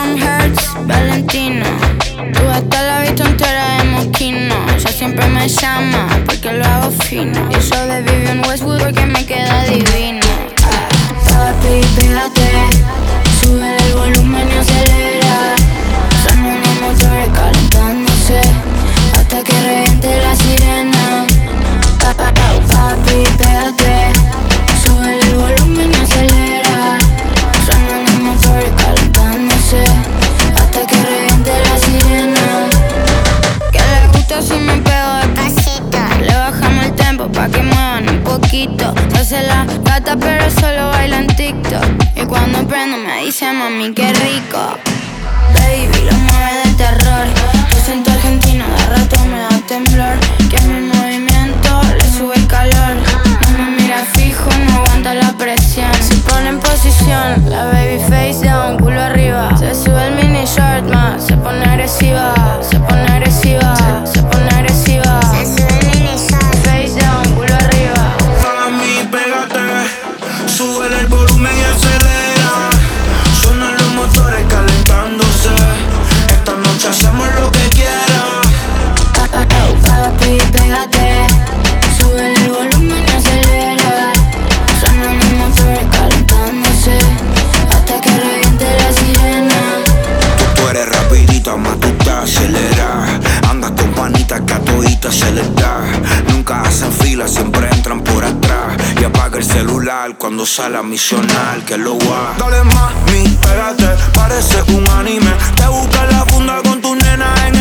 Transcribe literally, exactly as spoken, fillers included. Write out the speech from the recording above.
Chrome Hearts, Valentino. Tú hasta la vista entera de Moschino. Ella siempre me llama porque lo hago fino. Y yo de Vivian Westwood porque me queda divino. ah. Papi, pégate, sube el volumen y acelera. Suenan los motores calentándose hasta que reviente la sirena. Papi, pégate, sube el volumen y acelera. Suenan los motores calentándose hasta que reviente la sirena. Que le gusta si me pego de pasito. Le bajamos el tempo pa' que muevan un poquito. Se hace la gata pero solo baila en TikTok. Y cuando prendo me dice mami qué rico. Baby, lo mueve de terror. Tu acento argentino de rato me da temblor. Que mi movimiento le sube el calor. No me mira fijo, no aguanta la presión. Se pone en posición, la baby face down, culo arriba. Se sube el mini short más, se pone agresiva. Se pone agresiva, se, se pone agresiva. Se sube el mini short, face down, culo arriba. Mami, pégate, sube el volumen y acelera. Suenan los motores calentándose. Esta noche hacemos lo que quieras. Papi, pégate, sube el volumen y acelera. Suenan los motores calentándose hasta que reviente la sirena. Tú, tú eres rapidita, más tú te aceleras. Andas con panitas que a toditas se les da. Nunca hacen fila, siempre entran por atrás. Y apaga el celular cuando sale a misionar. Que lo va. Dale mami, pégate, parece un anime. Te busca la funda con tu nena en